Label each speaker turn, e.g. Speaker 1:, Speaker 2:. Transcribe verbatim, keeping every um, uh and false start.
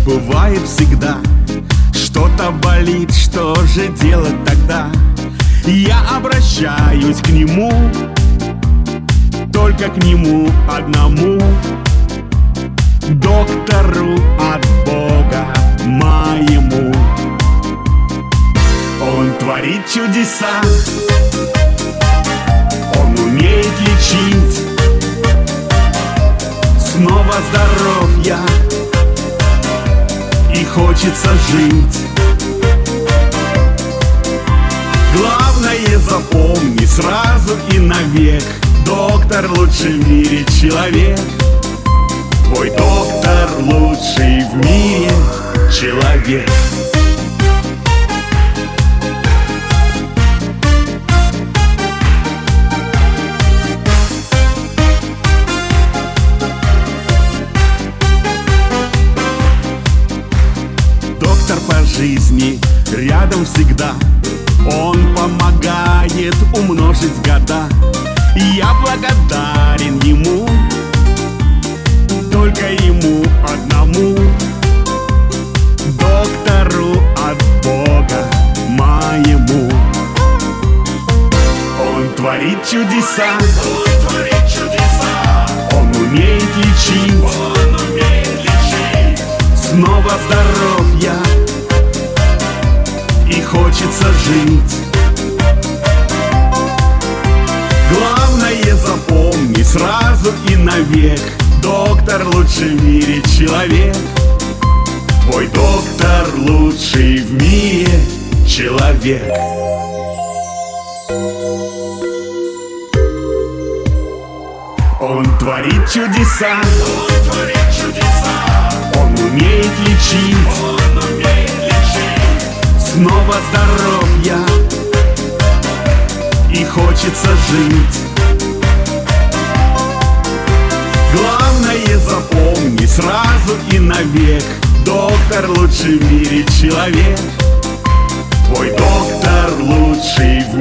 Speaker 1: бывает всегда. Что-то болит, что же делать тогда? Я обращаюсь к нему, только к нему одному, доктору от Бога моему. Он творит чудеса, он умеет лечить. Снова здоров я, и хочется жить. Главное запомни сразу и навек: доктор лучший в мире человек. Твой доктор лучший в мире человек. Доктор по жизни рядом всегда, он помогает умножить года. И я благодарен ему, только ему одному, доктору от Бога моему. Он творит чудеса,
Speaker 2: Он творит чудеса,
Speaker 1: он умеет лечить.
Speaker 2: Он умеет лечить.
Speaker 1: Снова здоров я, и хочется жить. Главное запомни сразу и навек: доктор лучший в мире человек. Твой доктор лучший в мире человек. Он творит чудеса,
Speaker 2: Он творит чудеса,
Speaker 1: он умеет лечить.
Speaker 2: Он умеет лечить.
Speaker 1: Снова здоров я, и хочется жить. Главное запомни сразу и навек: доктор лучший в мире человек. Твой доктор лучший в